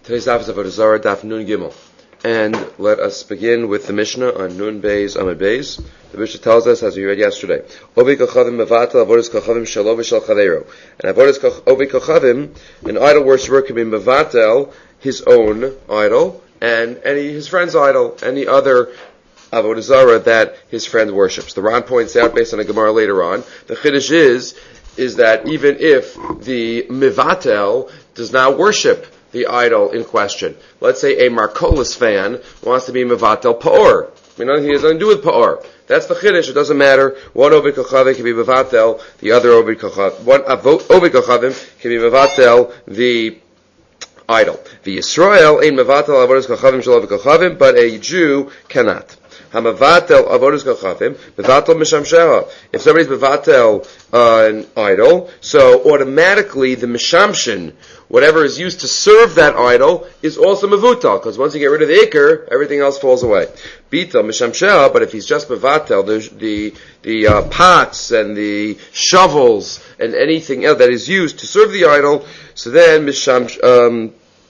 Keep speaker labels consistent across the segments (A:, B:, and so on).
A: Today's daf is Avodah Zarah, daf Nun Gimel. And let us begin with the Mishnah on Nun Beis Amud Beis. The Mishnah tells us, as we read yesterday, Obi Kochavim mevatel avodas Kochavim shelo v'shel chaveiro. And avodas Obi Kochavim, an idol worshiper, can be mevatel his own idol and his friend's idol, any other Avodah Zarah that his friend worships. The Ran points out, based on a Gemara later on, the Chiddush is that even if the mevatel does not worship the idol in question, let's say a Marcolis fan wants to be mevatel pa'or. He has nothing to do with pa'or. That's the chiddush. It doesn't matter. One Ovid Kochavim can be mevatel, the other Ovid Kochavim. One Ovid Kochavim can be mevatel the idol. The Yisrael ain't mevatel avodas Kochavim shel Ovid Kochavim, but a Jew cannot. Hamavatel avodas Kochavim mevatel mishamsheha. If somebody's mevatel an idol, so automatically the mishamshin, whatever is used to serve that idol, is also mevutal, because once you get rid of the ikr, everything else falls away. Bita mishamsheha, but if he's just mevatel the pots and the shovels and anything else that is used to serve the idol, so then mishamshin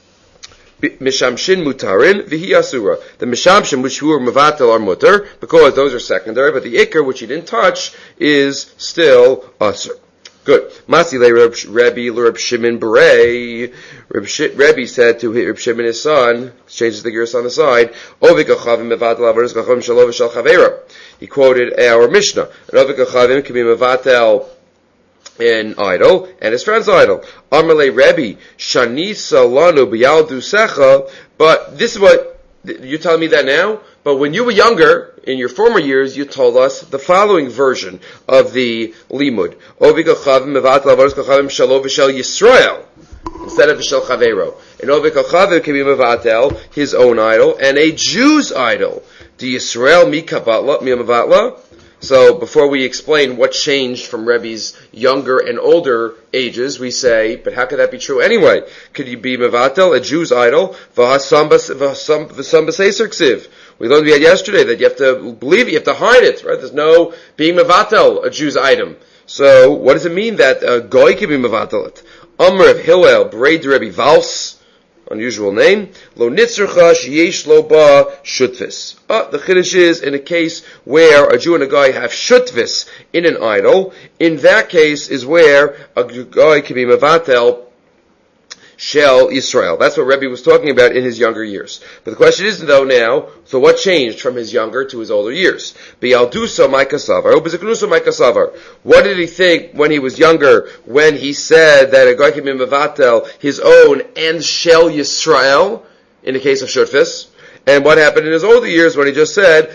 A: mutarin vihi asura. The mishamshin which were mevatel are mutar, because those are secondary, but the ikr which he didn't touch is still asur. Good. Masile Rebbe Reb Shimon Berei. Rebbe said to Reb Shimon his son, changes the gears on the side, Ovi Kochavim mevatel avodas Kochavim shelo v'shel chaveiro. He quoted our Mishnah. An Ovi Kochavim can be mevatel an idol and his friend's idol. Amalei Rebbe Shani Salanu b'yaldu secha. But this is what you're telling me that now. But when you were younger, in your former years, you told us the following version of the limud. Ovi Kochavim mevatel avodas Kochavim shelo v'shel Yisrael, instead of v'shel chaveiro. And Ovi Kochavim can be mevatel his own idol and a Jew's idol. The Yisrael mi kavatla mi mevatla. So before we explain what changed from Rebbe's younger and older ages, we say, but how could that be true anyway? Could you be mevatel, a Jew's idol? V'hasam b'seiser ksiv. We learned yesterday that you have to believe it, you have to hide it, right? There's no being mevatel, a Jew's item. So what does it mean that a goy can be mevatel it? Amr of Hillel, Braid Rebbe Vals, unusual name. Lo nitzercha yesh lo ba shutvis. The chiddush is in a case where a Jew and a guy have shutvis in an idol. In that case is where a guy can be mevatel Shel Yisrael. That's what Rebbe was talking about in his younger years. But the question is, though, now, so what changed from his younger to his older years? Bialduso Maikasavar, Ubizaknuso Maikasavar. What did he think when he was younger, when he said that a guy can be mevatel his own and Shel Yisrael, in the case of Shutfis? And what happened in his older years when he just said,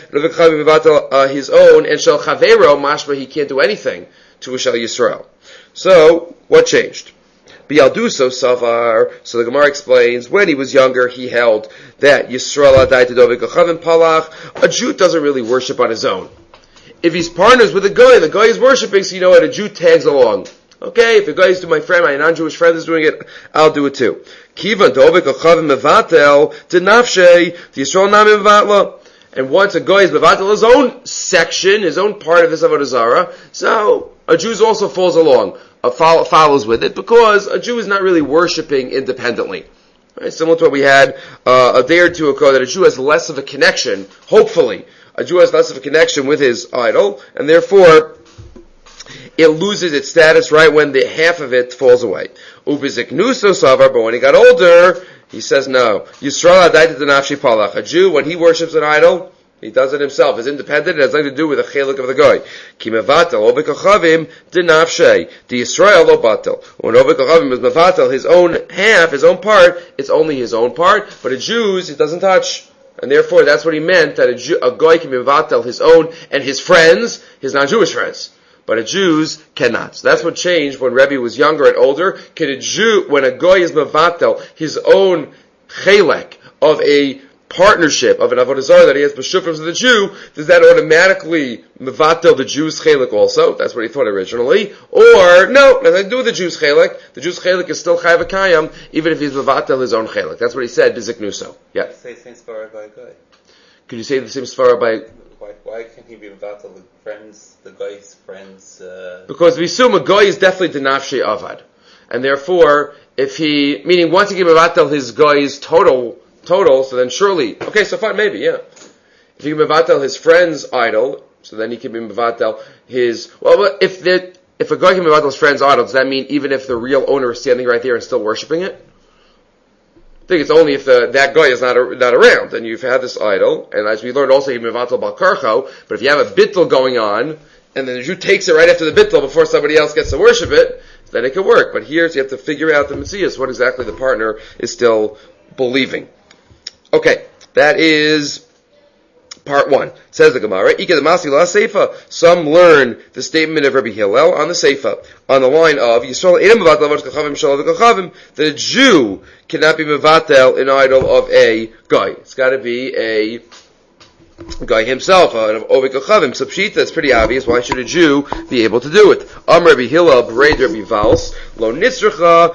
A: his own and Shel Chaveiro, mashma, he can't do anything to Shel Yisrael. So, what changed? Bialduso Savar. So the Gemara explains, when he was younger, he held that Yisrael Adai Tedovi Kochavim Palach, a Jew doesn't really worship on his own. If he's partners with the guy is worshiping, so you know what, a Jew tags along. Okay, if a guy is to my friend, my non-Jewish friend is doing it, I'll do it too. Kiva Dovi Kochavim Mevatel Denafshe, the Yisrael Nami Mevatla. And once a guy is mevatel his own section, his own part of this Avodah Zarah, so a Jew also falls along, follows with it, because a Jew is not really worshiping independently. Right? Similar to what we had a day or two ago, that a Jew has less of a connection, hopefully, a Jew has less of a connection with his idol, and therefore it loses its status right when the half of it falls away. Ubiziknuso savar, but when he got older, he says no. Yisrael adai denafshi palach. A Jew, when he worships an idol, he does it himself. It's independent. It has nothing to do with the chelik of the guy. Ki mevatel obi kochavim denafshe. The Yisrael lo batel. When obi kochavim is mevatel his own half, his own part, it's only his own part. But a Jew's, it doesn't touch. And therefore, that's what he meant, that a guy can mevatel his own and his friends, his non-Jewish friends. But a Jew's cannot. So that's what changed when Rebbe was younger and older. Can a Jew, when a guy is mevatel his own chelek of a partnership of an avodah zarah that he has b'shufrim to the Jew, does that automatically mevatel the Jew's chelek also? That's what he thought originally. Or no, nothing to do with the Jew's chelek. The Jew's chelek is still chayv kayam, even if he's mevatel his own chelek. That's what he said. Biziknuso. Yeah.
B: Say the same svara by a guy.
A: Could you say the same svara by?
B: Why can't he be mevatel the friends, the guy's friends?
A: Because we assume a guy is definitely denafshei avad, and therefore meaning once he can mevatel his guy's total, so then surely, okay, so fine, maybe, yeah. If he can mevatel his friend's idol, so then he can be mevatel his, if a guy can mevatel his friend's idol, does that mean even if the real owner is standing right there and still worshiping it? I think it's only if that guy is not around, and you've had this idol, and as we learned also, you mevatel bal karcho, but if you have a bittul going on, and then the Jew takes it right after the bittul before somebody else gets to worship it, then it can work. But here, so you have to figure out the Metzias, what exactly the partner is still believing. Okay, that is part one. Says the Gemara, Ika the Masi la Seifa. Some learn the statement of Rabbi Hillel on the Seifa, on the line of Yisrael Eidem Mevatel Avodas Kochavim Shalav Kochavim. That a Jew cannot be mevatel an idol of a guy. It's got to be a guy himself, an Oved Kochavim. So Pshita, it's pretty obvious. Why should a Jew be able to do it? Rabbi Hillel, Bereid Rabbi Vals, Lo Nitzracha,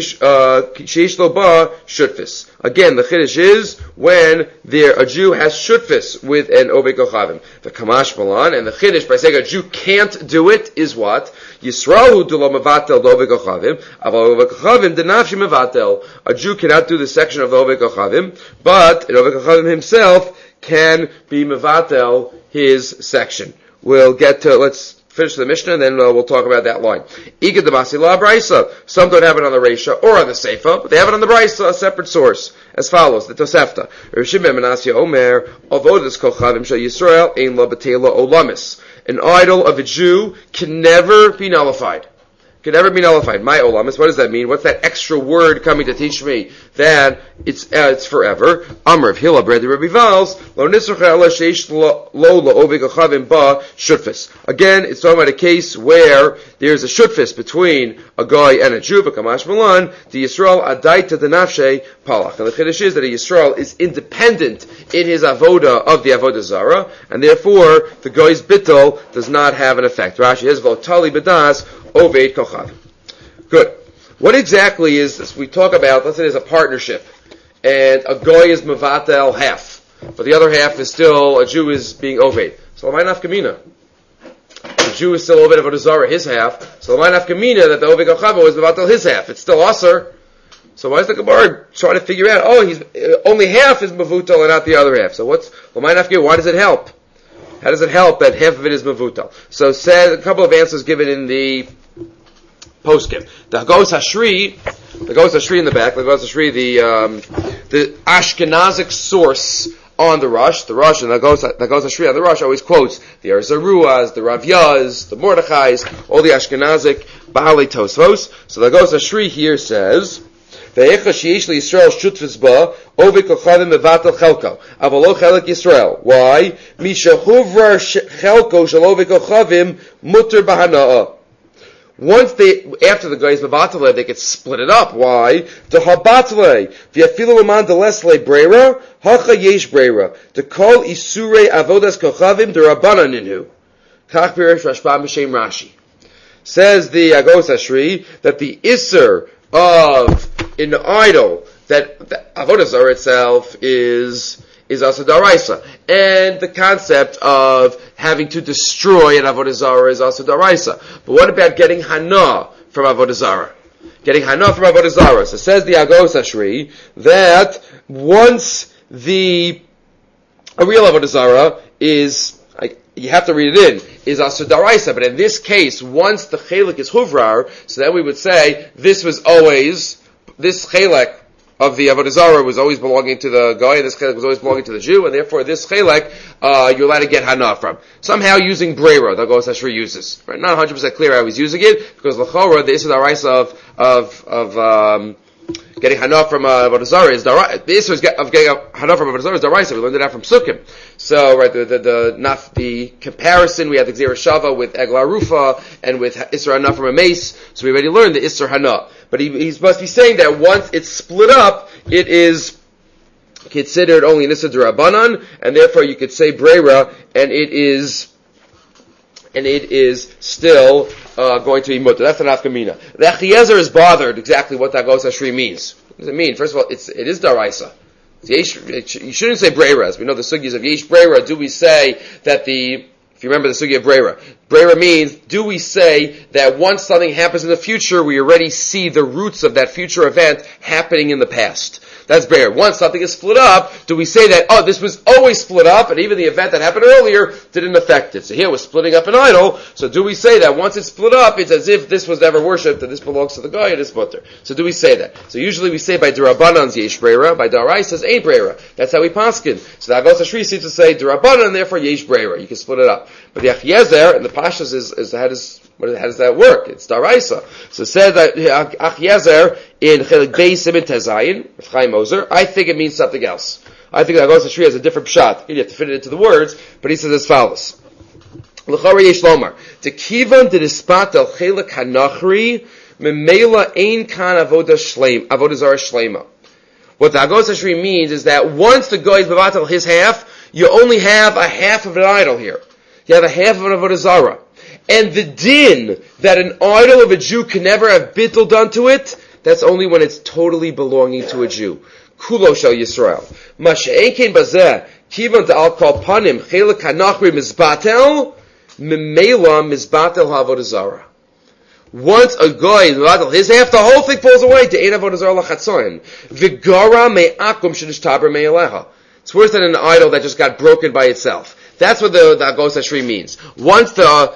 A: Sheish Lo Ba, Shutfis. Again, the Chiddush is when a Jew has Shutfis with an Oved Kochavim. The Kamash Malan, and the Chiddush, by saying a Jew can't do it, is what? Yisrahu Dula Mevatel Oved Kochavim, Aval Oved Kochavim, Denafshi Mevatel. A Jew cannot do the section of the Oved Kochavim, but an Oved Kochavim himself can be mevatel his section. Let's finish the Mishnah, and then we'll talk about that line. Igad the Masila Brisa. Some don't have it on the Reisha or on the Seifa, but they have it on the Brisa, a separate source, as follows: the Tosefta. Rav Shimon ben Menasya Omer, Avodas Kochavim Shel Yisrael Ein La Betela Olamis. An idol of a Jew can never be nullified. Can never be nullified. My olamis. What does that mean? What's that extra word coming to teach me that it's forever? Amr of Hillel, brother Rabbi Vals, lo nisrcha ela sheish lo la'ovek achavim ba shutfis. Again, it's talking about a case where there's a shutfis between a guy and a Jew, kamash malan, the Yisrael adaita denafshe palach. And the chiddush is that a Yisrael is independent in his avoda of the avodah zara, and therefore the guy's bittul does not have an effect. Rashi has v'otali bedas Oved Kochav. Good. What exactly is this? We talk about, let's say there's a partnership, and a guy is mevatel half, but the other half is still, a Jew is being Oved. So l'may nafkamina. The Jew is still Oved Avodah Zarah, his half, so l'may nafkamina that the Oved Kochav is mevatel his half. It's still Aser. So why is the Gemara trying to figure out, he's only half is mevutal and not the other half? So what's l'may nafkamina? Why does it help? How does it help that half of it is mevutal? So said a couple of answers given in the poskim. The Hagos Hashri in the back, the Hagos Hashri, the Ashkenazic source on the Rosh and the Hagos Hashri on the Rosh always quotes the Arzaruas, the Ravyas, the Mordechais, all the Ashkenazic Baalei Tosfos. So the Hagos Hashri here says, Ve'echa sheyesh liYisrael shutfis ba oved kochavim mevatel chelko avalo chelek Yisrael. Why? Mishahuvrar chelko shel oved kochavim mutter bahana'a. Once after the guys mevatel, they could split it up. Why? The habatle v'yafilu leman delesle breira hacha yesh breira the kol isurei avodas kochavim derabbanan ninhu. Kach pirish Rashbam b'shem Rashi. Says the Hagos Hashri that the iser of an idol, that avodah zarah itself is asa daraisa, and the concept of having to destroy an avodah zarah is asa daraisa. But what about getting hana from avodah zarah? Getting hana from avodah zarah. So says the Hagos Hashri that once a real avodah zarah is, you have to read it in, is asa daraisa. But in this case, once the chelik is huvrar, so then we would say this chelek of the avodah zarah was always belonging to the guy, and this chelek was always belonging to the Jew, and therefore this chelek you're allowed to get hana from. Somehow using breira, the Hagos Hashri uses. Right? Not 100% clear how he's using it, because l'chora, the issur daraisa of getting hana from avodah zarah is daraisa. The issur of getting hana from avodah zarah is daraisa. We learned it out from Sukkim. So, right, the comparison, we have the Gzera Shava with Egla Rufa, and with Isser Hana from a mace, so we already learned the Isser Hana. But he must be saying that once it's split up, it is considered only an Isser D'Rabbanan, and therefore you could say Breira, and it is still going to be mutter. That's the nafkamina. The Achiezer is bothered exactly what that Hagos Hashri means. What does it mean? First of all, it is daraisa. You shouldn't say Breira. As we know the sugyas of Yesh Breira, do we say that the If you remember the sugya of Breira. Breira means, do we say that once something happens in the future, we already see the roots of that future event happening in the past? That's Breira. Once something is split up, do we say that, this was always split up, and even the event that happened earlier didn't affect it? So here we're splitting up an idol, so do we say that once it's split up, it's as if this was never worshipped, and this belongs to the guy and his mutter? So do we say that? So usually we say by Durabanan's Yesh Breira, by Daraisa's Ain't Breira. That's how we paskin. So the Agos HaShri seems to say Durabanan, therefore Yesh Breira. You can split it up. But the Achiezer and the Pashas is how does that work? It's Daraisa. So it says that Achiezer in Chelik Beis Siman Tezayin, with Chaim Ozer, I think it means something else. I think that Agos HaShri has a different pshat. You have to fit it into the words, but he says as follows. L'chara yesh lomar, Tekivan d'dispat al Chelik Hanachri, Memela ein kan avodah zara shleima. What the Agos HaShri means is that once the guy is mevatel his half, you only have a half of an idol here. You have a half of an avodah zara. And the din that an idol of a Jew can never have bittul done to it, that's only when it's totally belonging to a Jew. Kulo shel Yisrael. Masha'ekin bazeh, kivan ta'al kol panim, chelik hanachri mizbatel, memela mizbatel ha'avodah zara. Once a guy is mevatel his half, the whole thing falls away. De'ein avodah zara lachatzoin. V'gara me'akum sh'nishtaber me'elecha. It's worse than an idol that just got broken by itself. That's what the Agos HaShri means. Once the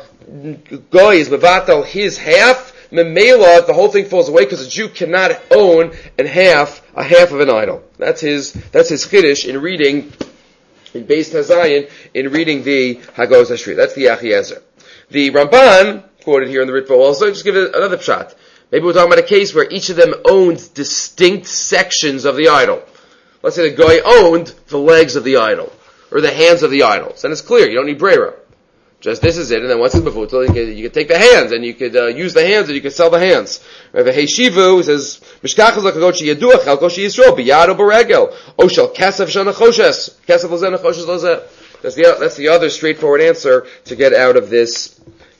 A: guy is mevatel his half, memela, the whole thing falls away because a Jew cannot own a half of an idol. That's his chiddush in reading in Beis Tazayin in reading the Agos HaShri. That's the Achiezer. The Ramban quoted here in the Ritva also, just give it another shot. Maybe we're talking about a case where each of them owns distinct sections of the idol. Let's say the guy owned the legs of the idol, or the hands of the idols. And it's clear, you don't need Breira. Just this is it, and then once it's mevutel, you can take the hands, and you could use the hands, and you could sell the hands. Rav Heishivu says, Mishkachas l'kagochi yaduach, elkoshi Yisrael, biyado beregel, oshel kesef shanachoshes, kesef lozen achoshes lozeh. That's the other straightforward answer to get out of this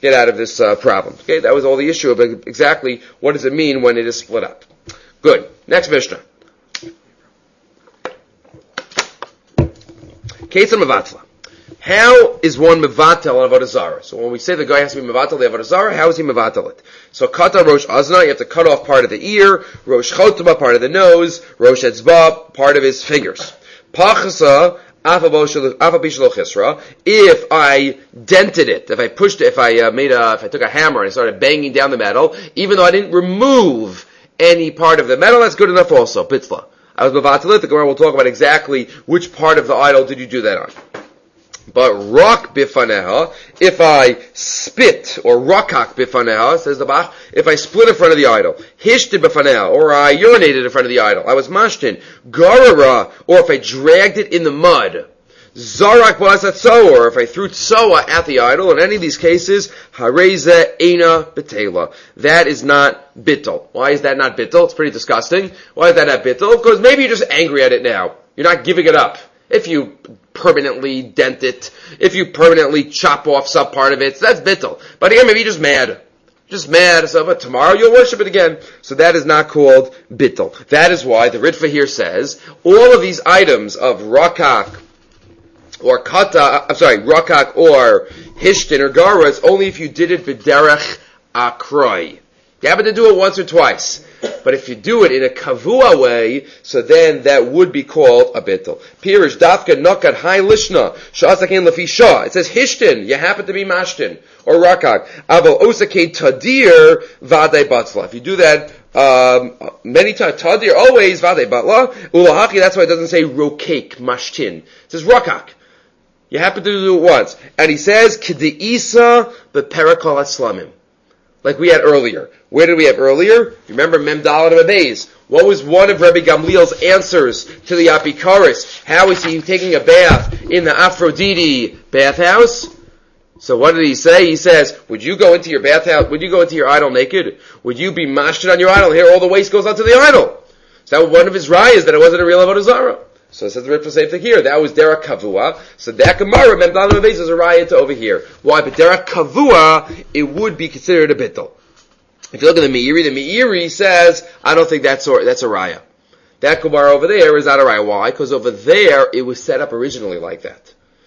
A: problem. Okay, that was all the issue about exactly what does it mean when it is split up. Good. Next Mishnah. Ketzar mevatla. How is one mevatel on avodah zara? So when we say the guy has to be mevatel the avodah zara, how is he mevatel it? So kata rosh azna, you have to cut off part of the ear, rosh chotma, part of the nose, rosh etzba, part of his fingers. Pachasa, if I dented it, if I pushed it, if I took a hammer and I started banging down the metal, even though I didn't remove any part of the metal, that's good enough also. Bitzla. I was mevatel it. The Gemara will talk about exactly which part of the idol did you do that on. But rak bifaneha, if I spit, or rakak bifaneha, says the Bach, if I split in front of the idol, hishti bifaneha, or I urinated in front of the idol, I was mashtin, garara, or if I dragged it in the mud, zarak b'asatzoa, or if I threw tzoa at the idol, in any of these cases, hareza eina betela. That is not bittul. Why is that not bittul? It's pretty disgusting. Why is that not bittul? Because maybe you're just angry at it now. You're not giving it up. If you permanently dent it, if you permanently chop off some part of it, so that's bittul. But again, maybe you're just mad. So but tomorrow you'll worship it again. So that is not called bittul. That is why the Ritva here says, all of these items of rakak, or rakak, or hishtin, or gara, it's only if you did it b'derech akroi. You happen to do it once or twice. But if you do it in a kavua way, so then that would be called a bittul. Pirish dafka nokat hai lishna sha'asakein lefi shah. It says hishtin. You happen to be mashtin or rakak. Aval osakei tadir vadei batzla. If you do that many times, tadir always vadei batla. Ulahaki. That's why it doesn't say rokek mashtin. It says rakak. You happen to do it once, and he says k'deisa beperakol aslamim. Like we had earlier. Where did we have earlier? Remember Mem Daled Abayz. What was one of Rabbi Gamliel's answers to the Apikaris? How is he taking a bath in the Aphrodite bathhouse? So what did he say? He says, would you go into your bathhouse, would you go into your idol naked? Would you be mashted on your idol? Here all the waste goes onto the idol. So that was one of his rayas that it wasn't a real avodah zara. So it says the Ritva same thing here. That was Derek Kavua. So that Gemara, Mem Daled Abayz, is a raya to over here. Why? But Derek Kavua, it would be considered a bittul. If you look at the Meiri says, I don't think that's a raya. That Gemara over there is not a raya. Why? Because over there, it was set up originally like that.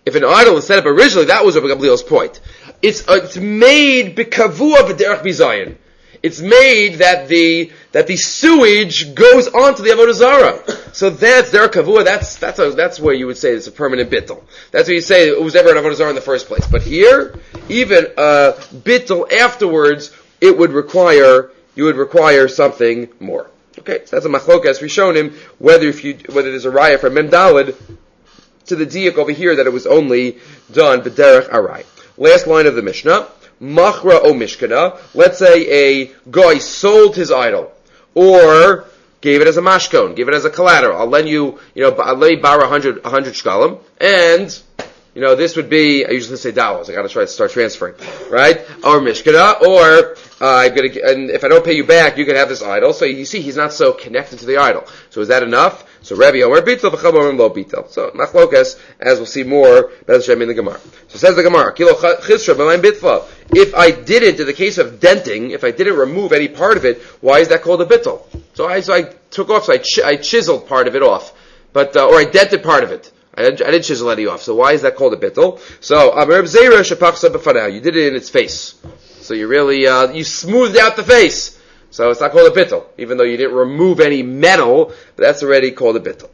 A: if an idol was set up originally, that was Rabbi Gamliel's point. It's made b'kavua b'derech bizayin. It's made that the sewage goes onto the avodah zarah. So that's derech kavua. That's where you would say it's a permanent bittul. That's where you say it was ever an avodah zarah in the first place. But here, even bittul afterwards, you would require something more. Okay, so that's a machlokas. We've shown him whether there's a raya from Mem Daled to the diak over here that it was only done b'derech arai. Last line of the Mishnah. Machra o mishkana. Let's say a guy sold his idol, or gave it as a mashkon, gave it as a collateral. I'll lend you, let me borrow 100 shkalim, and, this would be, I usually say dollars, I gotta try to start transferring, right? Or mishkana, or, and if I don't pay you back, you can have this idol. So you see, he's not so connected to the idol. So is that enough? So Rabbi Omer Bitel, v'chab Omer Lo Bitel. So machlokas, as we'll see more, Bez Hashem in the Gemara. So says the Gemara, Kilo Chisra b'mayim bitfal. If I didn't, in the case of denting, if I didn't remove any part of it, why is that called a bittel? So I took off, I chiseled part of it off, or I dented part of it. I didn't chisel any off. So why is that called a bittel? So Amar Zera shepachsa b'fanah. You did it in its face. So you really you smoothed out the face. So it's not called a bittel, even though you didn't remove any metal. But that's already called a bittel.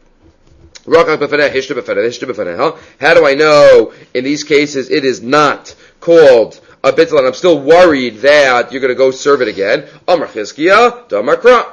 A: How do I know in these cases it is not called a bittel, and I'm still worried that you're going to go serve it again? Amar Chizkiya, Damar Kra.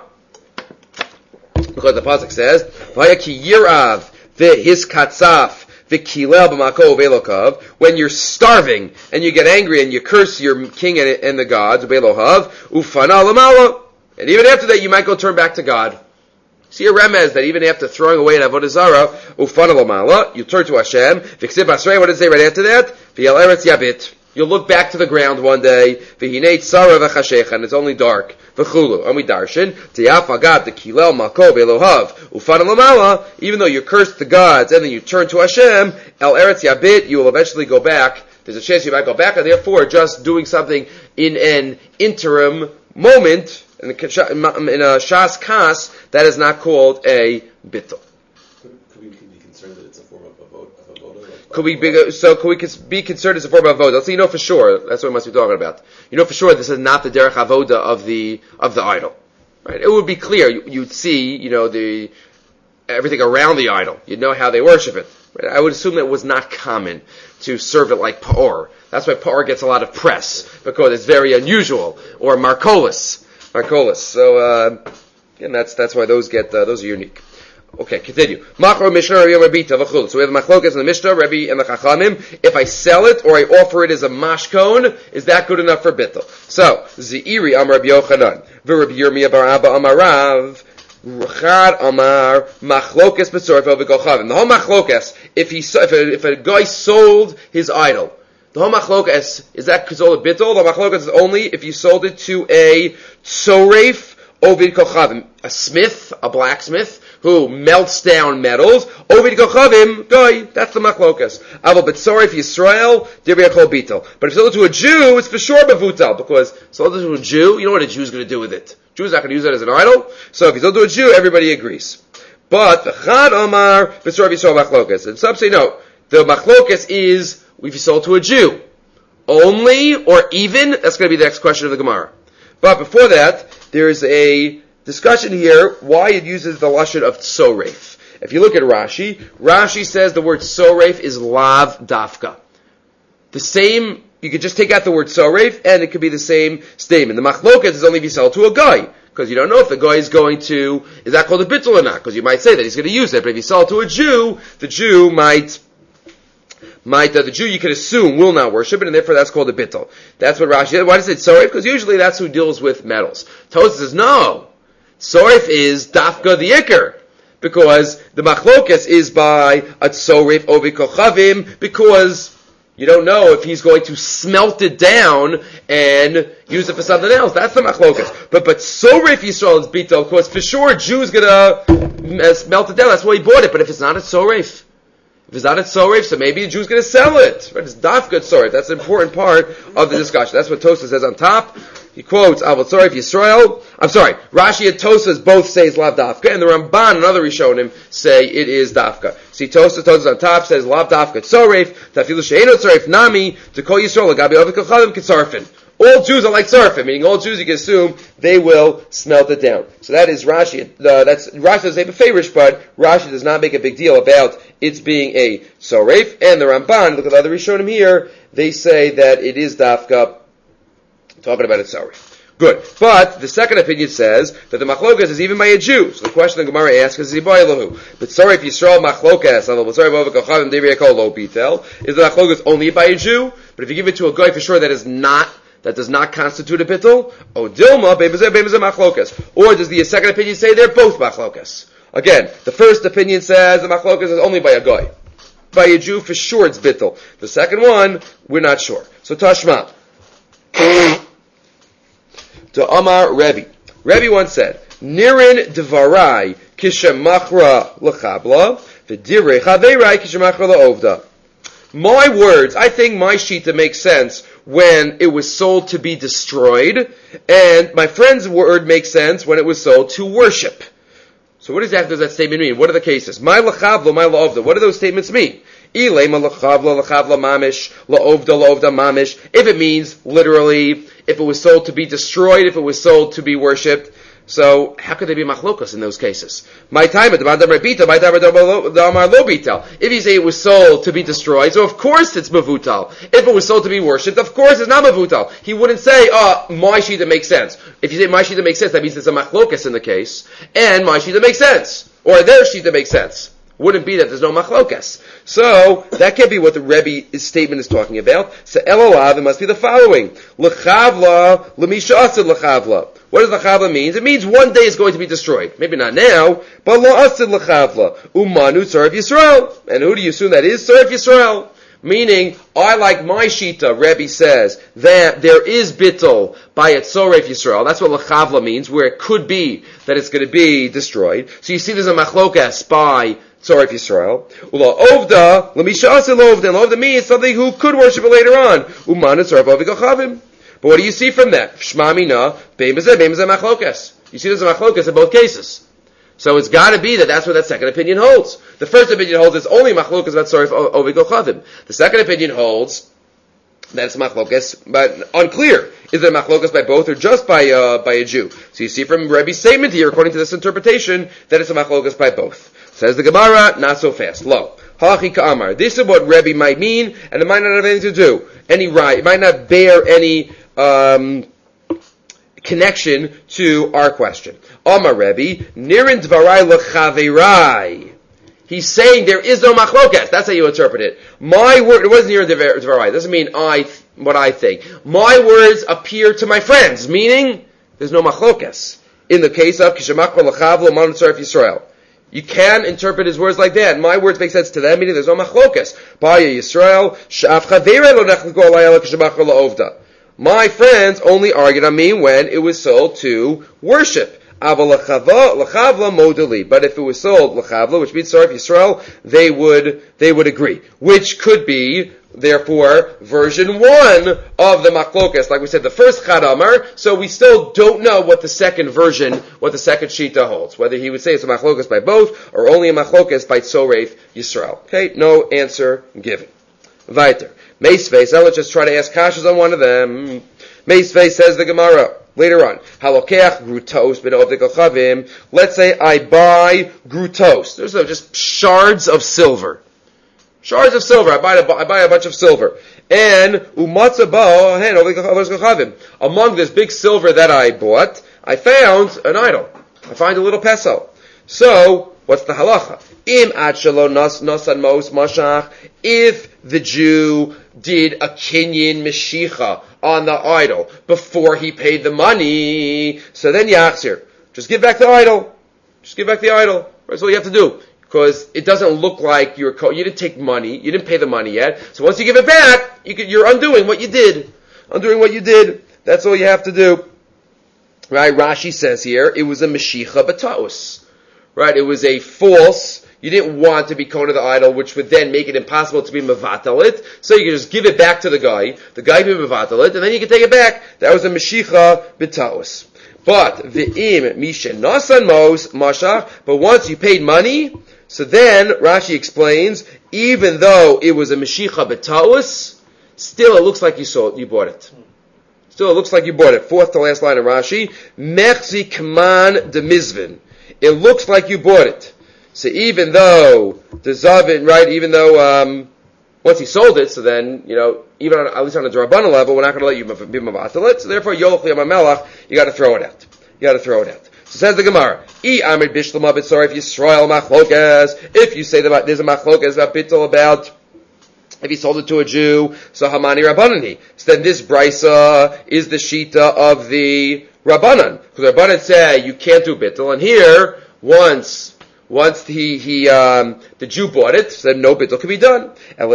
A: Because the pasuk says, "Vayaki yirav v'his katzaf v'kilel b'mako ve'lokav." When you're starving and you get angry and you curse your king and the gods, ve'lohav ufana lamala, and even after that you might go turn back to God. See a remez that even after throwing away an avodah zarah, ufana lamala, you turn to Hashem. V'ksib asrei. What does it say right after that? V'yal eretz yabit. You'll look back to the ground one day, v'hinei tzara v'chashech, and it's only dark, v'chulu, and we darshan, t'yaf agad t'kilel mako ve'lohav, ufana lamala, even though you cursed the gods, and then you turn to Hashem, el eretz yabit, you will eventually go back. There's a chance you might go back, and therefore just doing something in an interim moment, in a shas kas, that is not called a bittul.
C: Could we be concerned that it's a form of avoda?
A: Could we be concerned it's a form of avoda? Let's say for sure. That's what we must be talking about. For sure this is not the derech avoda of the idol, right? It would be clear. You'd see, the everything around the idol. You'd know how they worship it. Right? I would assume that it was not common to serve it like pa'or. That's why pa'or gets a lot of press, because it's very unusual. Or markolis. So again, that's why those are unique. Okay, continue. Machro Mishnah Rabbi Omer Bita v'chul. So we have the machlokas in the Mishnah, Rabbi and the Chachamim. If I sell it or I offer it as a mashkon, is that good enough for bittul? So Zeiri Amar Rabbi Yochanan, v'Rabbi Yirmiyah bar Abba Amar Rav, Chad Amar machlokas b'tzorif v'kochavim. The whole machlokas, if a guy sold his idol, the whole machlokas, is that considered a bittul? The machlokas is only if you sold it to a tzoref ovid kochavim, a smith, a blacksmith, who melts down metals. Ovid kochavim, guy, that's the machlokas. Aval b'tzoref Yisrael, divrei kol bitul. But if you sold it to a Jew, it's for sure bevutal, because sold it to a Jew, you know what a Jew's going to do with it. Jew's not going to use it as an idol. So if you sold it to a Jew, everybody agrees. But the Chad Omar b'tzoref Yisrael machlokas. And some say no. The machlokas is if you sold to a Jew. Only or even, that's going to be the next question of the Gemara. But before that, there's a discussion here why it uses the lashon of tsoref. If you look at Rashi says the word tsoref is lav dafka. The same, you could just take out the word tsoref and it could be the same statement. The machlokas is only if you sell to a guy, because you don't know if the guy is that called a bittul or not, because you might say that he's going to use it, but if you sell to a Jew, the Jew the Jew you can assume will not worship it, and therefore that's called a bittul. That's what Rashi said. Why does it tsoref? Because usually that's who deals with metals. Tosfos says no. Tsoref is dafka the ikar, because the machlokas is by a tsoref ovi kochavim, because you don't know if he's going to smelt it down and use it for something else. That's the machlokas. But tsoref Yisrael is bittul, because for sure a Jew's gonna smelt it down. That's why he bought it. But if it's not a tsoref, so maybe a Jew's going to sell it. Right? It's dafka tsoref. That's an important part of the discussion. That's what Tosfos says on top. He quotes Aval Tsoref Yisrael. Rashi and Tosfos both say it's lav dafka, and the Ramban and other Rishonim say it is dafka. So See, Tosafos on top says, Lav dafka tzoref, tafilu she'eno tzoref nami, to kol Yisrael, lagabi ovet kochavim ketzarfin. All Jews are like tzarfim, meaning all Jews, you can assume, they will smelt it down. So that is Rashi. Rashi doesn't say beferish, but Rashi does not make a big deal about its being a tzoref. And the Ramban, look at the other Rishonim here, they say that it is dafka, talking about a tzoref. Good. But the second opinion says that the machlokas is even by a Jew. So the question the Gemara asks is Zibai Lahu. But sorry if Yisrael machlokas, is the machlokas only by a Jew? But if you give it to a guy for sure that does not constitute a bittul, O Dilma, Bebezeh machlokas. Or does the second opinion say they're both machlokas? Again, the first opinion says the machlokas is only by a guy. By a Jew, for sure it's bittul. The second one, we're not sure. So Tashma. To Amar Rebbe. Rebbe once said, Nirin dvarai kishemachra l'chabla, v'direi chaveirai kishemachra la'ovda. My words, I think my shita makes sense when it was sold to be destroyed, and my friend's word makes sense when it was sold to worship. So what exactly does that statement mean? What are the cases? My l'chavla, my la'ovda. What do those statements mean? Ilema l'chavla, l'chavla mamish, la'ovda mamish. If it means literally, if it was sold to be destroyed, if it was sold to be worshipped, so how could there be machlokas in those cases? My time at the if you say it was sold to be destroyed, so of course it's mavutal. If it was sold to be worshipped, of course it's not mavutal. He wouldn't say, my shita makes sense. If you say my shita makes sense, that means there's a machlokas in the case, and my shita makes sense, or their shita makes sense. Wouldn't be that there's no machlokas. So, that can't be what the Rebbe's statement is talking about. So, Elolav, it must be the following. L'chavla, l'misha asid l'chavla. What does l'chavla mean? It means one day is going to be destroyed. Maybe not now, but lo asid l'chavla. Umanu tzaref Yisrael. And who do you assume that is? Tzaref Yisrael. Meaning, I like my shita, Rebbe says, that there is bittul by a tzoref Yisrael. That's what l'chavla means, where it could be that it's going to be destroyed. So you see there's a machlokas by Tzoref Yisrael. Ula ovda, l'misha asid lovda. And lovda means something who could worship it later on. Umana tzoref avigachavim. But what do you see from that? Shma mina, bein b'zeh machlokas. You see there's a machlokas in both cases. So it's got to be that that's what that second opinion holds. The first opinion holds it's only machlokas about tzoref avigachavim. The second opinion holds that it's machlokas, but unclear. Is it machlokas by both or just by a Jew? So you see from Rebbe's statement here, according to this interpretation, that it's a machlokas by both. Says the Gemara, not so fast. Lo. Hachi ka'amar. This is what Rebbe might mean, and it might not have anything to do. It might not bear any connection to our question. Amar Rebbe, nirin dvarai l'chaveirai. He's saying there is no machlokas. That's how you interpret it. My word, it wasn't nirin dvarai. It doesn't mean what I think. My words appear to my friends, meaning there's no machlokas. In the case of kishemachra l'chavla man tzaref Yisrael. You can interpret his words like that. My words make sense to them, meaning there's no machlokas. My friends only argued on me when it was sold to worship. But if it was sold l'chavla, which means tzaref Yisrael, they would agree. Which could be, therefore, version 1 of the machlokas. Like we said, the first Chad Amar, so we still don't know what the second version, what the second shita holds. Whether he would say it's a machlokas by both, or only a machlokas by tzoref Yisrael. Okay, no answer given. Weiter. Meisvei, let's just try to ask kashas on one of them. Meisvei says the Gemara. Later on, halokeach grutos ben ovdekachavim. Let's say I buy grutos. There's just shards of silver. Shards of silver. I buy a bunch of silver. And among this big silver that I bought, I found an idol. I find a little peso. So, what's the halacha? If the Jew did a kinyan meshicha on the idol before he paid the money, so then yachzir. Just give back the idol. Just give back the idol. That's all you have to do. Because it doesn't look like you didn't take money, you didn't pay the money yet. So once you give it back, you're undoing what you did. Undoing what you did. That's all you have to do. Right? Rashi says here, it was a meshicha b'taus. Right? It was a false. You didn't want to be kohen of the idol, which would then make it impossible to be mevatel it. So you can just give it back to the guy can be mevatel it, and then you can take it back. That was a meshicha b'taus. But the im mishen nasan mos mashach. But once you paid money, So then Rashi explains, even though it was a Meshicha B'Taus, still it looks like you bought it. Still it looks like you bought it. Fourth to last line of Rashi, Mechzi Kman de Mizvin. It looks like you bought it. So even though the Zavin, right, even though once he sold it, so then, even on, at least on a Drabana level, we're not going to let you be Mavatal it, so therefore, Yolch Yom HaMelach, you got to throw it out. So says the Gemara, Amid Bishlam Abitzor, if Yisrael Machlokas, if you say that there's a Machlokas about Bittul about, if he sold it to a Jew, so Hamani Rabbanani. So then this Brisa is the Shita of the Rabbanan. Because the Rabbanan say you can't do Bittul, and here, once the Jew bought it, so then no bittul can be done.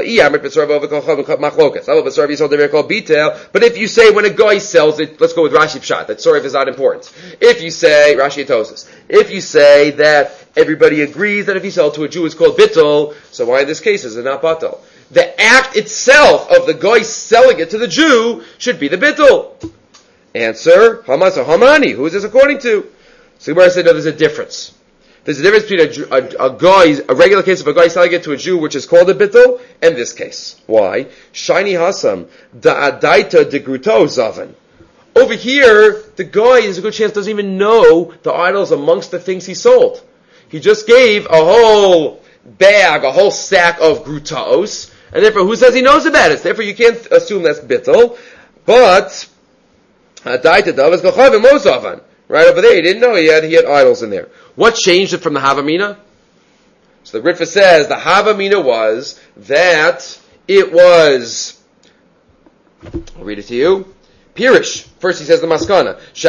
A: But if you say when a guy sells it, let's go with Rashi Pshat, that sorry if is not important. If you say, Rashi Atosis, if you say that everybody agrees that if you sell to a Jew it's called bittul, so why in this case is it not batal? The act itself of the guy selling it to the Jew should be the bittul. Answer, Hamas or Hamani, who is this according to? So Gemara said, no, there's a difference. There's a difference between a regular case of a guy selling it to a Jew, which is called a bittul, and this case. Why? Shiny Hasam, da'adaita de gruto zavan. Over here, the guy, there's a good chance, doesn't even know the idols amongst the things he sold. He just gave a whole bag, a whole sack of grutos, and therefore, who says he knows about it? Therefore, you can't assume that's bittul. But, da'adaita davas gachavim lo zavan. Right over there, he didn't know he had idols in there. What changed it from the Havamina? So the Ritva says the Havamina was that it was, I'll read it to you, Pirish. First he says the Maskana. The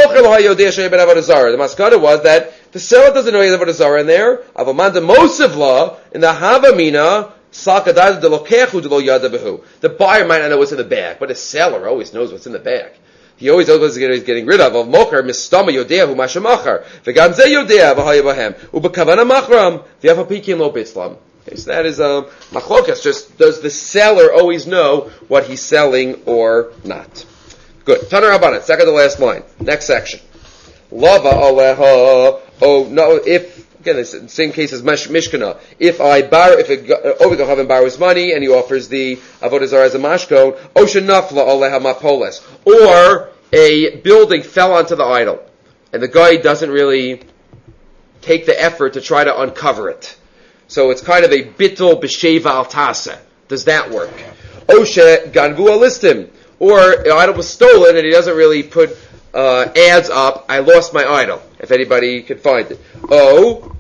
A: Maskana was that the seller doesn't know he has Avodah Zarah in there. Avamanda Mosivla, in the Havamina, the buyer might not know what's in the bag, but the seller always knows what's in the bag. He always knows what he's getting rid of. Mocher mistama yodeahu mashamachar. V'gam ze yodeah v'hayabahem. Ubekavana machram v'yafa pikin lo bitzlam. Okay, so that is machlokas. Just does the seller always know what he's selling or not? Good. Tanar Rabbanan. Second to last line. Next section. Lava aleha. Oh no. If again, the same case as Mishkana. If Ovik Ochavim borrows money and he offers the Avodah Zarah as a mashkon, Osha Nafla Aleha Mapoles. Or a building fell onto the idol, and the guy doesn't really take the effort to try to uncover it. So it's kind of a bittul b'sheva al tase. Does that work? Osha Ganvu Alistim. Or the idol was stolen and he doesn't really put ads up, I lost my idol, if anybody could find it. Or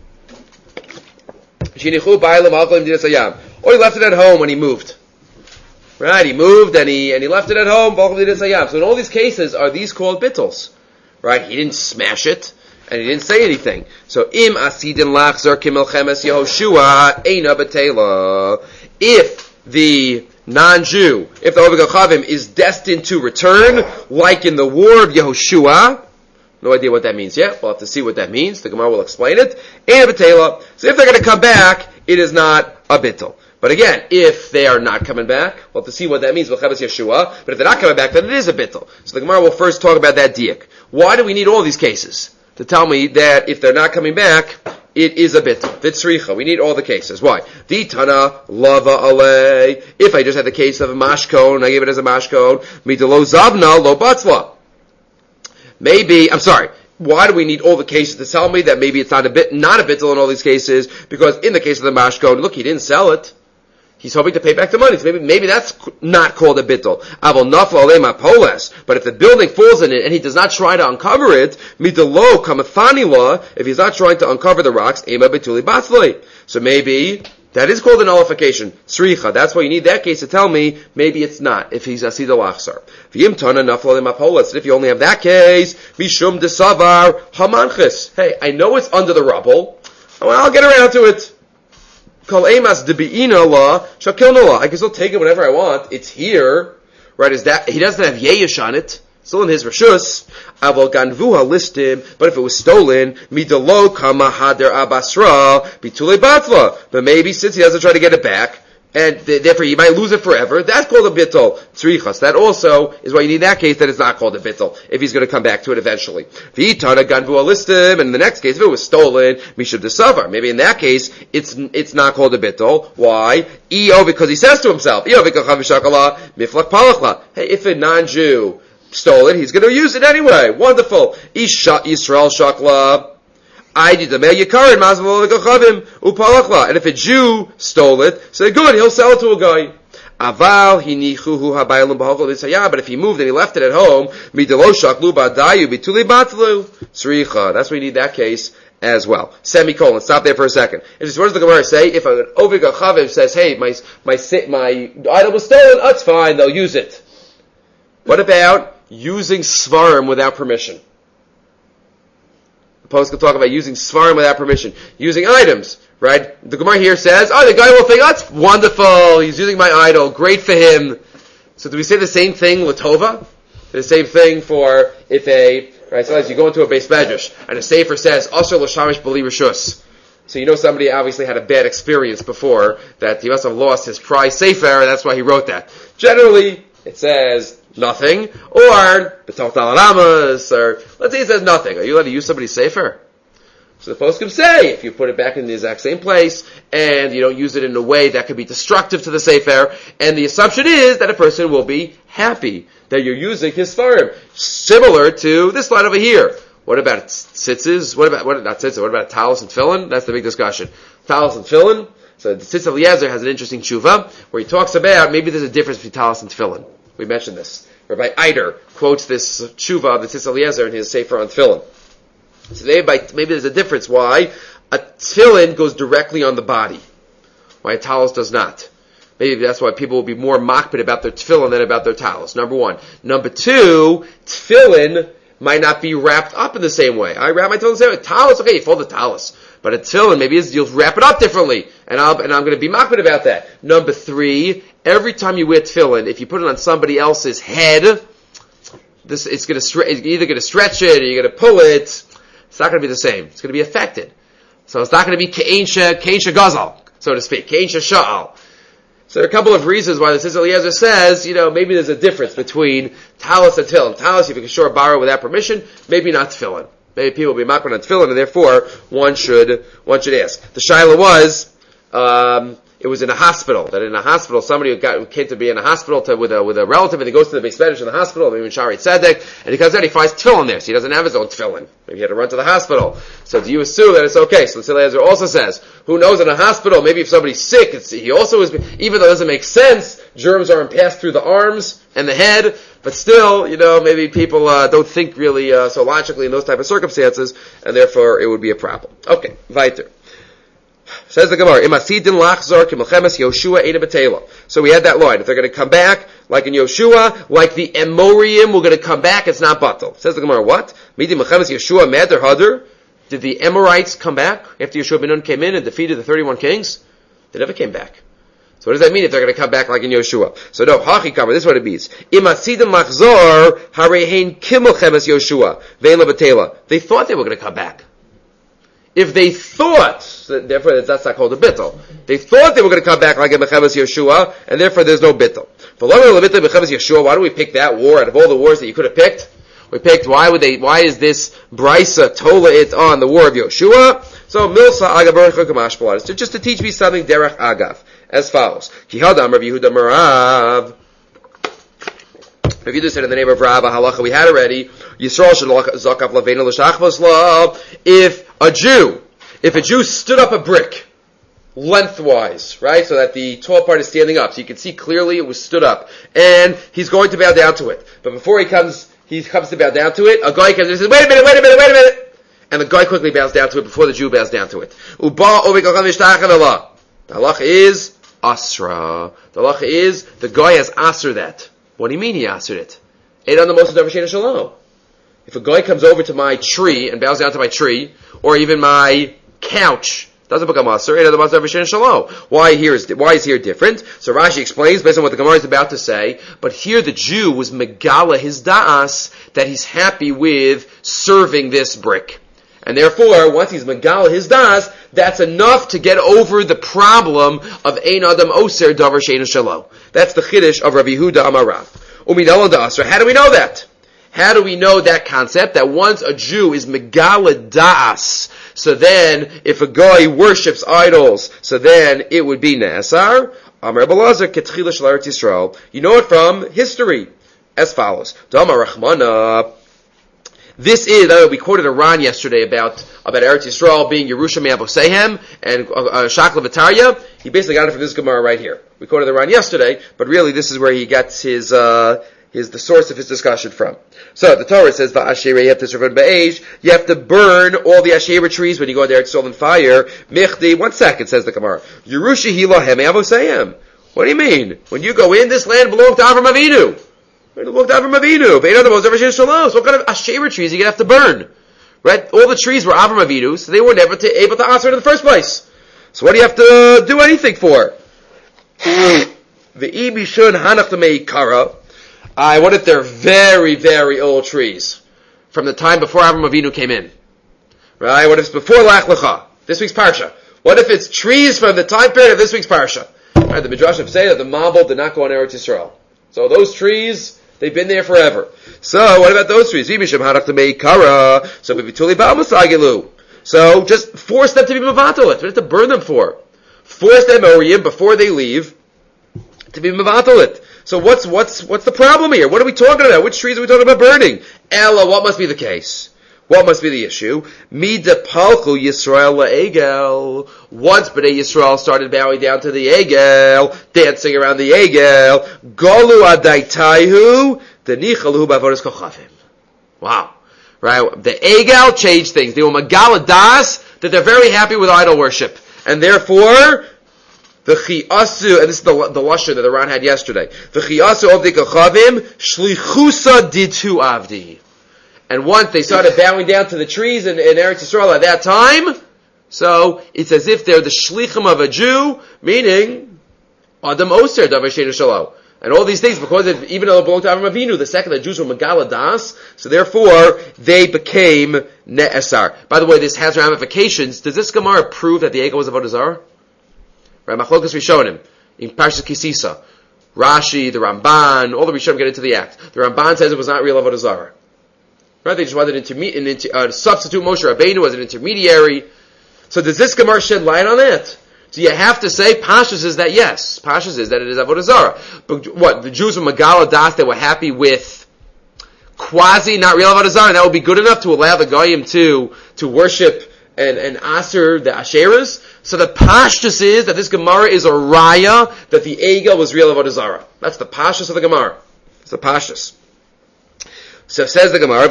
A: he left it at home when he moved. Right, he moved and he left it at home. So in all these cases, are these called bittles? Right, he didn't smash it and he didn't say anything. So im asidin lachzar kimelchemes Yehoshua eina betela. If the non-Jew, if the Ovik Achavim is destined to return, like in the war of Yehoshua, no idea what that means yet. We'll have to see what that means. The Gemara will explain it. And Betela. So if they're going to come back, it is not a bittul. But again, if they are not coming back, we'll have to see what that means. Yeshua. But if they're not coming back, then it is a bittul. So the Gemara will first talk about that diak. Why do we need all these cases? To tell me that if they're not coming back, it is a bittul. Vitzricha. We need all the cases. Why? Di Tana lava alei. If I just had the case of a mashkon, I gave it as a mashkon. Midelo zavna lo batzla. Maybe, I'm sorry, why do we need all the cases to tell me that maybe it's not a bittul in all these cases? Because in the case of the mashkon, look, he didn't sell it. He's hoping to pay back the money. So maybe that's not called a bittul. Avol nafla alema poles. But if the building falls in it and he does not try to uncover it, midelo kamathani law, if he's not trying to uncover the rocks, ema betuli batzlei. So maybe that is called a nullification. Sricha. That's why you need that case to tell me maybe it's not, if he's asida lachsar. V'yim tana nafla alema poles. If you only have that case, mishum desavar hamanchis. Hey, I know it's under the rubble. Well, I'll get around to it. Kol emas debi'ina law shakilna law. I can still take it whenever I want. It's here, right? Is that he doesn't have yeyish on it? Still in his reshus. Avol ganvuha listim. But if it was stolen, midalo kama hader abasra bitule batla. But maybe since he doesn't try to get it back, and therefore you might lose it forever. That's called a bittul tzrichas. That also is why you need in that case that it's not called a bittul if he's going to come back to it eventually. V'itana ganvu alistim, and in the next case, if it was stolen, mishub desavar. Maybe in that case it's not called a bittul. Why? Because he says to himself, hey, if a non-Jew stole it, he's going to use it anyway. Wonderful. Yisrael shakla. And if a Jew stole it, so good, he'll sell it to a guy. But if he moved and he left it at home, that's why we need that case as well. Semicolon. Stop there for a second. What does the Gemara say? If an Ovig Chaviv says, hey, my idol was stolen, that's fine, they'll use it. What about using svarim without permission? Post could talk about using svarim without permission, using items, right? The Gemara here says, the guy will think, that's wonderful, he's using my idol, great for him. So do we say the same thing latova? The same thing for if right, so as you go into a beis medrash, and a sefer says, asher l'shamish b'li rishus. So you know somebody obviously had a bad experience before, that he must have lost his prize sefer, and that's why he wrote that. Generally, it says, nothing, or betal talaramas, or let's say it says nothing. Are you allowed to use somebody's sefer? So the post can say, if you put it back in the exact same place, and you don't use it in a way that could be destructive to the sefer, and the assumption is that a person will be happy that you're using his svarim. Similar to this line over here. What about tzitzis? What about talis and tefillin? That's the big discussion. Talis and tefillin. So the Tzitz Eliezer has an interesting tshuva, where he talks about, maybe there's a difference between talis and tefillin. We mentioned this. Rabbi Eider quotes this tshuva of the Tzitz Eliezer in his sefer on tefillin. So maybe there's a difference why a tefillin goes directly on the body, why a talis does not. Maybe that's why people will be more makpid about their tefillin than about their talis. Number one. Number two, tefillin might not be wrapped up in the same way. I wrap my tefillin the same way. Talis, okay, you fold the talis. But a tefillin, maybe you'll wrap it up differently. And I'm going to be makpid about that. Number three, every time you wear tefillin, if you put it on somebody else's head, you're either going to stretch it or you're going to pull it. It's not going to be the same. It's going to be affected. So it's not going to be ke'ensha gazal, so to speak. Ke'ensha sha'al. So there are a couple of reasons why the Tzitz Eliezer says, maybe there's a difference between talis and tefillin. Talis, you can sure borrow without permission, maybe not tefillin. Maybe people will be makpid on tefillin, and therefore one should ask. The shaila was, it was in a hospital. That in a hospital, somebody came to be in a hospital with a relative, and he goes to the beis medrash in the hospital, maybe in Shari Tzedek, and he comes out, he finds tefillin there, so he doesn't have his own tefillin. Maybe he had to run to the hospital. So do you assume that it's okay? So the Eliezer also says, who knows, in a hospital, maybe if somebody's sick, he also is, even though it doesn't make sense, germs aren't passed through the arms and the head, but still, maybe people don't think really so logically in those type of circumstances, and therefore it would be a problem. Okay, weiter. Says the Gemara, so we had that line. If they're going to come back, like in Yoshua, like the Amorim were going to come back, it's not batal. Says the Gemara, what? Did the Amorites come back after Yeshua ben Nun came in and defeated the 31 kings? They never came back. So what does that mean if they're going to come back like in Yoshua? So no, Hachi Kamar, this is what it means. They thought they were going to come back. If they thought, therefore that's not called a bittul. They thought they were going to come back like in Mechemes Yeshua, and therefore there's no bittul. Why do we pick that war out of all the wars that you could have picked? We picked, why is this Brisa Tola it on the war of Yoshua? So Milsa Agav Kamashpalat. So just to teach me something derech Agav, as follows. Kihadam Rav Yehuda Marav. If you just said in the name of Rav Halacha, we had already. Yisrael Zakaf Lavena L'Shachvas Lav. If a Jew stood up a brick lengthwise, right, so that the tall part is standing up, so you can see clearly it was stood up, and he's going to bow down to it. But before he comes to bow down to it, a guy comes and says, wait a minute, and the guy quickly bows down to it before the Jew bows down to it. The halacha is asra. The halacha is the guy has asr that. What do you mean he asred it? Eight on the most of Shalom. If a guy comes over to my tree and bows down to my tree, or even my couch, doesn't become asr. Eight on the most of Shalom. Why is here different? So Rashi explains based on what the Gemara is about to say. But here the Jew was megala his da'as that he's happy with serving this brick. And therefore, once he's megal his das, that's enough to get over the problem of ein adam oser davar she'eino shelo. That's the chiddush of Rabbi Yehuda Amar Rav. Umidalo da'asra. How do we know that? How do we know that concept? That once a Jew is megala das, so then if a guy worships idols, so then it would be ne'asar. Amar Belazar ketchila shel Eretz Yisrael. You know it from history as follows. Dama Rachmana. This is, we quoted a Ran yesterday about Eretz Yisrael being Yerusha Me'avosehem and Shakla V'Tarya. He basically got it from this Gemara right here. We quoted the Ran yesterday, but really this is where he gets the source of his discussion from. So the Torah says, "Va'asherei you have to serve be'esh." You have to burn all the Asherah trees when you go to Eretz Yisrael in fire. Michdi, 1 second, says the Gemara. Yerusha hi lahem me'avosehem. What do you mean? When you go in, this land belonged to Avram Avinu. It belonged to Avram Avinu. So what kind of Asherah trees are you going to have to burn? Right? All the trees were Avram Avinu, so they were never able to answer in the first place. So what do you have to do anything for? The Ibishun Hanach Meikara. What if they're very, very old trees from the time before Avram Avinu came in? Right? What if it's before Lach Lecha, this week's parsha? What if it's trees from the time period of this week's parsha? Right? The Midrashim say that the Mabul did not go on Eretz Yisrael. So those trees, they've been there forever. So what about those trees? So just force them to be mavatal. What do you have to burn them for? Force them oriyim before they leave to be mavatal. So what's the problem here? What are we talking about? Which trees are we talking about burning? Ella, what must be the case? What must be the issue? Mida palchu Yisrael la'egel. Once Bnei Yisrael started bowing down to the egel, dancing around the egel, golu adaitaihu, denichalu b'avodas kochavim. Wow. Right? The egel changed things. They were magala das, that they're very happy with idol worship. And therefore, the chiasu, and this is the lashon that the Ran had yesterday, the chiasu of the kochavim, shlichusa ditu avdi. And once they started bowing down to the trees in Eretz Yisrael at that time, so it's as if they're the shlichim of a Jew, meaning Adam Oser, Davar She'eino Shelo. And all these things, because even though it belonged to Avram Avinu, the second the Jews were Megala Das, so therefore they became Ne'esar. By the way, this has ramifications. Does this Gemara prove that the Egel was Avodah Zarah? Right, Machlokas Rishonim, in Parshas Kisisa. Rashi, the Ramban, all the Rishonim get into the act. The Ramban says it was not real Avodah Zarah. Right? They just wanted to substitute Moshe Rabbeinu as an intermediary. So does this Gemara shed light on that? So you have to say, Pashas is that yes. Pashas is that it is Avodah Zarah. But what? The Jews were Megala Das, they were happy with quasi, not real Avodah Zarah, and that would be good enough to allow the Goyim to worship and aser the Asherahs. So the Pashas is that this Gemara is a raya that the Egel was real Avodah Zarah. That's the Pashas of the Gemara. It's the Pashas. So says the Gemara,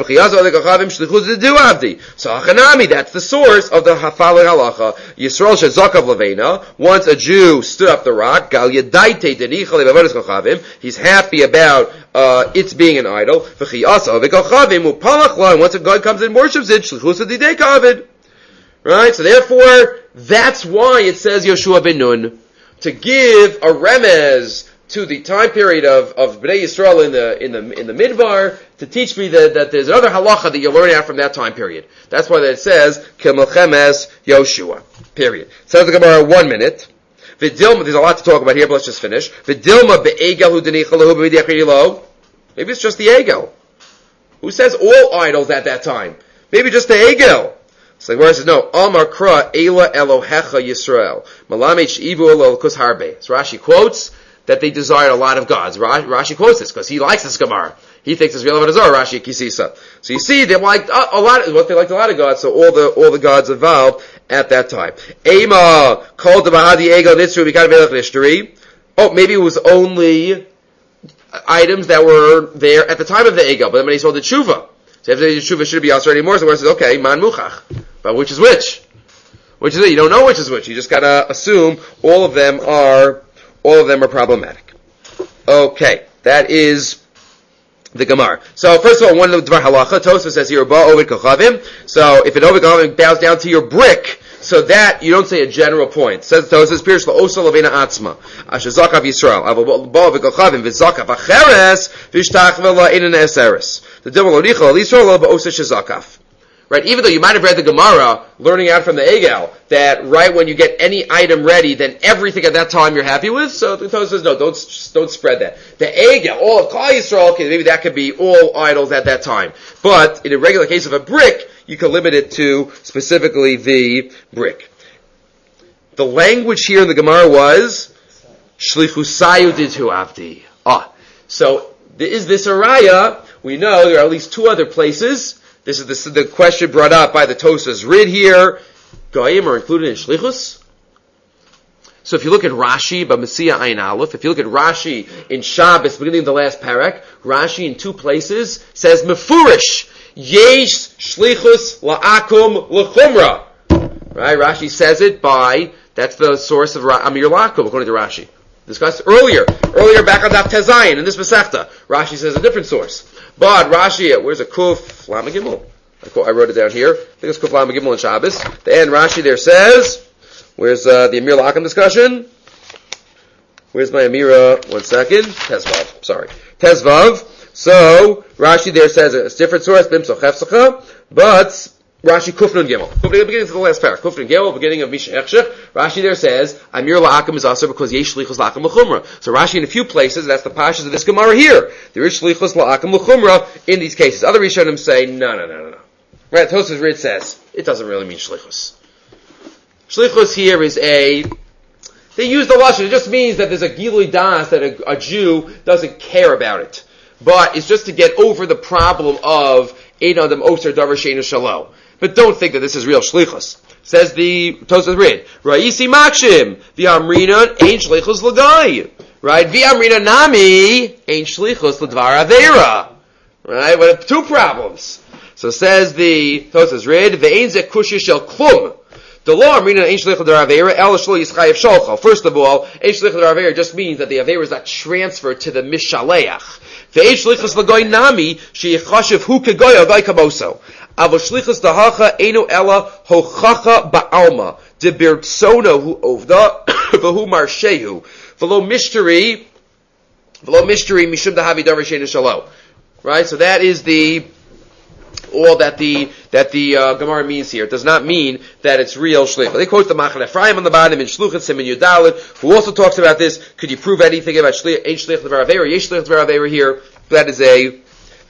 A: so Hachanami, that's the source of the following halacha. Yisrael shezakav levena, once a Jew stood up the rock, gal yadaite denicha levavodis kochavim, he's happy about its being an idol. And once a God comes and worships it, shlichus didei kavid. Right? So therefore, that's why it says Yoshua ben Nun, to give a remez to the time period of Bnei Yisrael in the Midbar, to teach me that there's another halacha that you're learning out from that time period. That's why it says Kemelchemes Yoshua. Period. It says the Gemara 1 minute. Vidilma, there's a lot to talk about here, but let's just finish. Vidilma be'egel hu denichalahu b'midiachirilo. Maybe it's just the egel. Who says all idols at that time? Maybe just the egel. So the Gemara says, no, Amar Kra Eila Elohecha Yisrael. Malamech Ivu Elokus Harbe. So Rashi quotes that they desired a lot of gods. Rashi quotes this because he likes this Gemara. He thinks it's real Avodah Zarah, Rashi Kisisa. So you see, they liked a lot of gods, so all the gods evolved at that time. Ema called the Bahadi Ego Nitzru Mikad Velech Nishtari. Oh, maybe it was only items that were there at the time of the Ego, but then when he sold the Tshuva. So if the Tshuva should be also anymore, so the says, okay, Man Muchach. But which is which? Which is it? You don't know which is which. You just gotta assume all of them are problematic. Okay, that is the Gemara. So first of all, one of the Dvar Halacha, Tosfos says here, Ba Ovid Kochavim. So if an Ovid Kochavim bows down to your brick, so that you don't say a general point. Says Tosfos, Pirish La'osa Lavena Atzma, Asher Zakav Yisrael, Avo Ba Ovid Kochavim, V'Zakav Acheres, V'Shtach V'La Inan Eseres. The Dilma Lonicha L'Yisrael Ba'osa Shezakav. Right? Even though you might have read the Gemara, learning out from the Egel, that right when you get any item ready, then everything at that time you're happy with. So the Torah says, no, don't spread that. The Egel, all of Klal Yisrael, okay, maybe that could be all idols at that time. But in a regular case of a brick, you can limit it to specifically the brick. The language here in the Gemara was, Shlichusayu ditu avdi. So is this a raya? We know there are at least two other places. This is the question brought up by the Tosas Rid here. Goyim are included in Shlichus. So if you look at Rashi, B'Mesiah Ayin Aleph, if you look at Rashi in Shabbos, beginning of the last parak, Rashi in two places says Mefurish, Yesh Shlichus La'akum L'Chumra. Right? Rashi says it by, that's the source of Amir Lakum, according to Rashi. Discussed earlier back on Daf Tezayin in this Masechta. Rashi says a different source. But Rashi, where's a Kuf Lama Gimel? I wrote it down here. I think it's Kuf Lama Gimel in Shabbos. The end Rashi there says, where's the Amir Lakum discussion? Where's my Amira? 1 second. Tezvav. Sorry. Tezvav. So, Rashi there says a different source, Bimso Chefsacha, but Rashi Kufnun Gimel. Beginning of the last paragraph. Kufnun Gimel, beginning of Misha Echshech. Rashi there says, Amir La'akim is also because Yesh Shlichus La'akim L'Chumra. So Rashi in a few places, that's the pashas of this Gemara here. There is Shlichus La'akim L'Chumra in these cases. Other Rishonim say, no. Right, Tosas Rid says, it doesn't really mean Shlichus. Shlichus here is they use the Lashon, it just means that there's a Gilui Das, that a Jew doesn't care about it. But it's just to get over the problem of Ein Adam Oser Davar She'eino Shalo. But don't think that this is real shlichus. Says the Tosas Rid, Ra'isi Makshim, V'amrina Ein Shlichus L'Gai. Right? V'amrina Nami Ein Shlichus L'Dvar Aveira. Right? We have two problems. So says the Tosas Rid, V'ein Ze Kushya Shel Klum. The law Amrina Ein Shlichus L'Dvar Aveira, El Shlo Yischayev Sholcho. First of all, Ein Shlichus L'Dvar Aveira just means that the Aveira is not transferred to the Mishaleach. Ve'ein Shlichus L'Gai Nami, She'yichashiv Hu Kegoy Agai Kamoso. Avo Shlichus Dahacha Eino Ella Hochacha Ba'alma. De Birtsono Hu Ovda, V'hu Marshehu. V'lo Mishteri Mishum Dahavi Davar She'eino Shalo. Right? So that is all that the Gemara means here. It does not mean that it's real shlichus. They quote the Machaneh Ephraim on the bottom in Shluchot Siman Yudalit, who also talks about this. Could you prove anything about Ein Shlichus L'Dvar Aveira, Yesh Shlichus L'Dvar Aveira here? That is the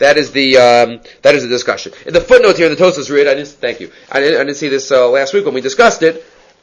A: discussion. In the footnote here in the Tosas Rid, I didn't see this last week when we discussed it.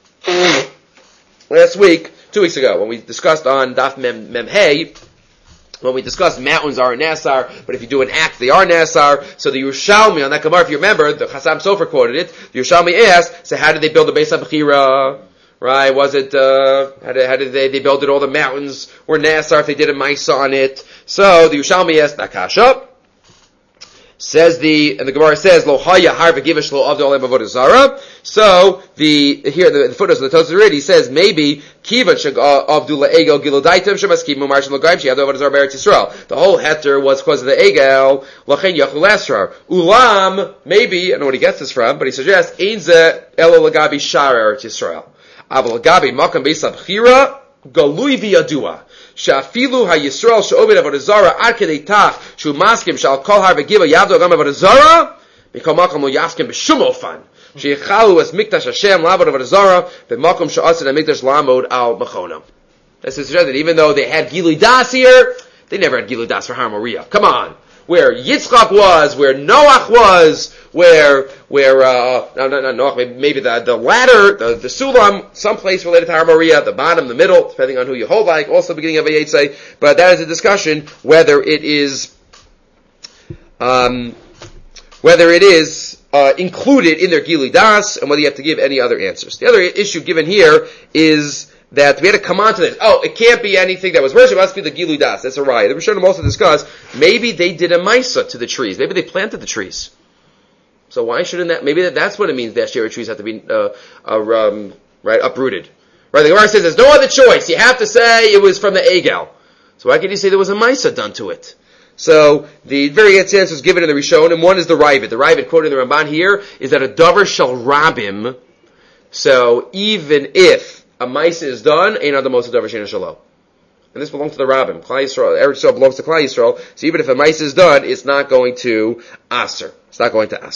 A: Last week, 2 weeks ago, when we discussed on Daf Mem Hey, when we discussed mountains are Nasar, but if you do an act, they are Nasar. So the Yerushalmi on that Gemara, if you remember, the Chasam Sofer quoted it. The Yerushalmi asked, so how did they build the Beis HaBechira? Right? Was it, how did they build it? All the mountains were Nasar if they did a Maisa on it. So the Yerushalmi asked, Nakasha. Says and the Gemara says, Lo haya har v'givish lo avdol em avodah zara. So here the footnotes of the Tosas Rid, he says maybe kivan shag avdu le'egel gilodaitem shemaskim u'marshim l'gaim she'yadu avodah zara b'Eretz Yisrael. The whole heter was because of the egel lachen yachul asrar. Ulam maybe I don't know what he gets this from, but he suggests ein ze elo lagabi shar Eretz Yisrael. Aval lagabi makam beis habchira galui v'yadua. Shafilu ha-Yisrael she'ovid avodah zara ad kedei tach shu maskim shal kol har v'giva yavdo agam avodah zara mikol makom lo yaskim b'shum ofan sheyichalu es mikdash Hashem la'avod avodah zara v'makom she'asid ha-mikdash la'amod al machonam. This is suggested even though they had Gilui Das here, they never had Gilui Das for Har Moriah. Come on. Where Yitzchak was, where Noach was, where Noach, maybe the ladder, the Sulam, someplace related to Har Moriah, the bottom, the middle, depending on who you hold like, also beginning of Vayetzei, but that is a discussion whether it is included in their Gilui Das, and whether you have to give any other answers. The other issue given here is that we had to come on to this. Oh, it can't be anything that was worship. It must be the Gilui Das. That's a riot. The Rishonim also discuss, maybe they did a Maisa to the trees. Maybe they planted the trees. So why shouldn't that, maybe that's what it means that Asherah trees have to be, uprooted. Right, the Gemara says there's no other choice. You have to say it was from the Egel. So why can't you say there was a Maisa done to it? So the various answers given in the Rishonim, one is the Ravid. The Ravid quoted in the Ramban here is that a Davar shall Rabim. So even if a Maisa is done, Ein Adam Oser Davar She'eino Shalo. And this belongs to the Rabbim. Klal Yisrael, Eretz Yisrael belongs to Klal Yisrael. So even if a Maisa is done, it's not going to Aser. It's not going to Aser.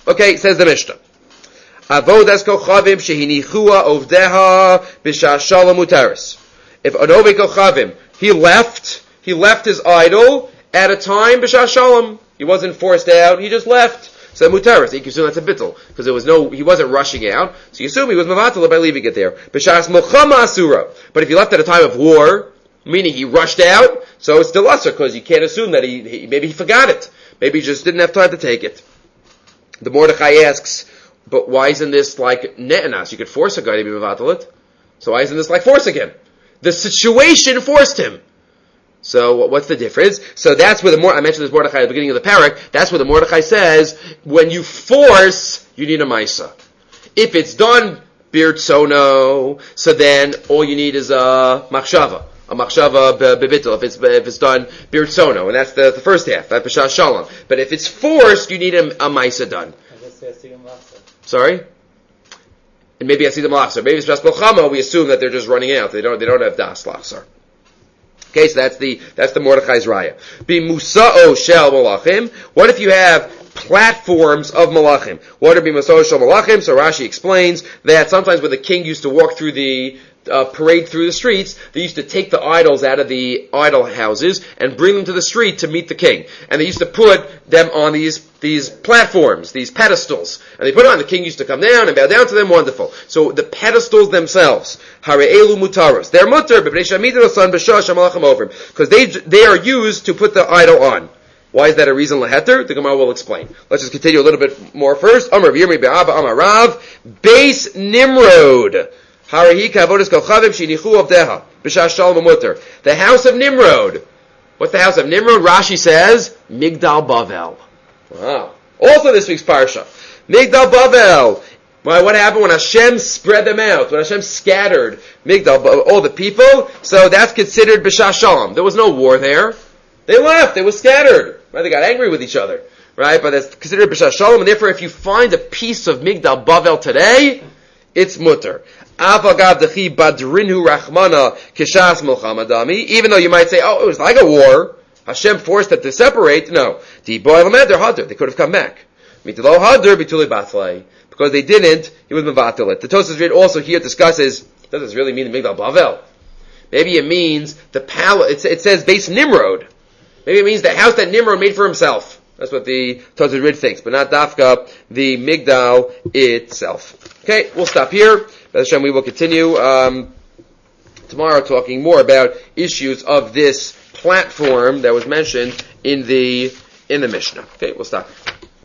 A: Okay, says the Mishnah. Avodas kochavim shehinichua ovdeha b'shas shalom mutaris. If an oved kochavim, he left his idol at a time b'shas shalom. He wasn't forced out, he just left. So mutaris, you can assume that's a bittul, because he wasn't rushing out, so you assume he was mevatel by leaving it there. B'shas milchama asura. But if he left at a time of war, meaning he rushed out, so it's still usher, because you can't assume that maybe he forgot it. Maybe he just didn't have time to take it. The Mordechai asks, but why isn't this like ne'enas? You could force a guy to be mevatel it. So why isn't this like forcing him? The situation forced him. So what's the difference? So that's where I mentioned this Mordechai at the beginning of the parak. That's where the Mordechai says, when you force, you need a maisa. If it's done birtzono, so then all you need is a machshava bebitul. If it's done birtzono, and that's the first half, that's b'shas shalom. But if it's forced, you need a maisa done. Sorry? And maybe I see the malachsar. Maybe it's just milchama, we assume that they're just running out. They don't have das lachsar. Okay, so that's the Mordechai's raya. Be musa'o shel malachim. What if you have platforms of malachim? What would be musa'o shel malachim? So Rashi explains that sometimes when the king used to walk through the parade through the streets, they used to take the idols out of the idol houses and bring them to the street to meet the king. And they used to put them on these platforms, these pedestals. And they put it on, the king used to come down and bow down to them, wonderful. So the pedestals themselves, hare'elu mutaros, they're mutar, because they are used to put the idol on. Why is that a reason leheter? The Gemara will explain. Let's just continue a little bit more first. Amar Yirmi be'aba Amar Rav, Beis Nimrod. The house of Nimrod. What's the house of Nimrod? Rashi says, Migdal Bavel. Wow. Also this week's parsha. Migdal Bavel. Why, what happened when Hashem spread them out? When Hashem scattered all the people? So that's considered B'shas Shalom. There was no war there. They left. They were scattered. Right? They got angry with each other. Right? But that's considered B'shas Shalom. And therefore, if you find a piece of Migdal Bavel today, it's mutter. Even though you might say, oh, it was like a war. Hashem forced them to separate. No. They could have come back. Because they didn't, he was mevatel it. The Tosafos read also here discusses, does this really mean the Migdal Bavel? Maybe it means the palace, it says Beis Nimrod. Maybe it means the house that Nimrod made for himself. That's what the Tosafos read thinks, but not Dafka, the Migdal itself. Okay, we'll stop here. Hashem, we will continue tomorrow talking more about issues of this platform that was mentioned in the Mishnah. Okay, we'll stop.